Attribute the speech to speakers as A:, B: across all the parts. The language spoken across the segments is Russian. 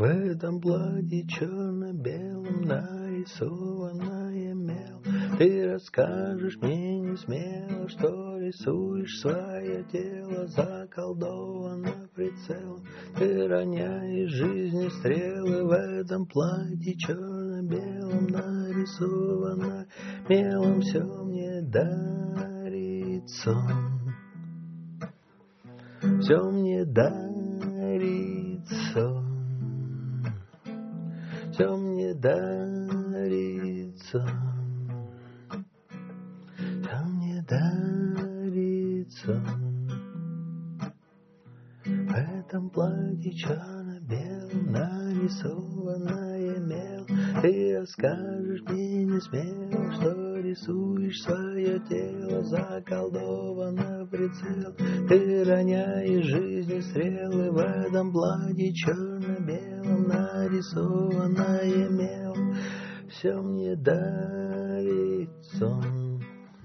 A: этом платье черно-белом нарисованное мел. Ты расскажешь мне не смело, что рисуешь свое тело заколдовано прицелом. Ты роняешь жизни стрелы в этом платье черно-белом нарисовано мелом. Все мне дарит сон, все мне дарит сон, все мне дарит сон, все мне дарит сон. В этом платье черно-белом нарисованное мел. Ты расскажешь мне не смело, что рисуешь свое тело заколдовано прицел. Ты роняешь жизни стрелы в этом платье черно-белом нарисованное мел. Все мне дарит сон,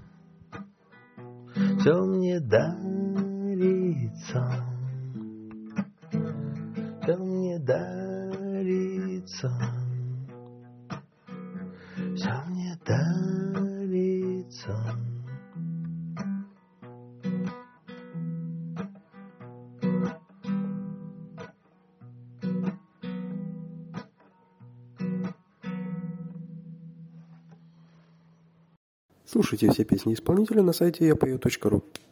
A: все мне дарит сон, все мне дарит сон, все мне дарит сон.
B: Слушайте все песни исполнителя на сайте yapою.ru.